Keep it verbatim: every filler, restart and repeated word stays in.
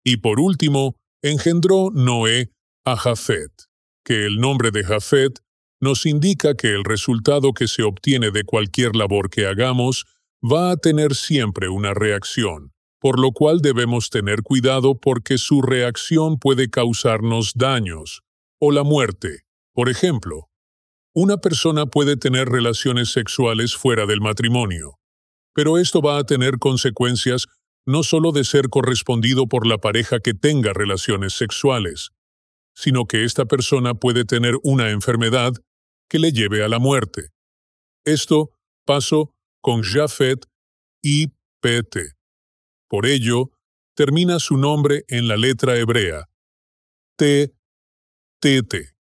Y por último, engendró Noé a Jafet, que el nombre de Jafet nos indica que el resultado que se obtiene de cualquier labor que hagamos va a tener siempre una reacción, por lo cual debemos tener cuidado porque su reacción puede causarnos daños o la muerte. Por ejemplo, una persona puede tener relaciones sexuales fuera del matrimonio, pero esto va a tener consecuencias no solo de ser correspondido por la pareja que tenga relaciones sexuales, sino que esta persona puede tener una enfermedad que le lleve a la muerte. Esto pasó con Jafet y Pete. Por ello, termina su nombre en la letra hebrea, T, Tete.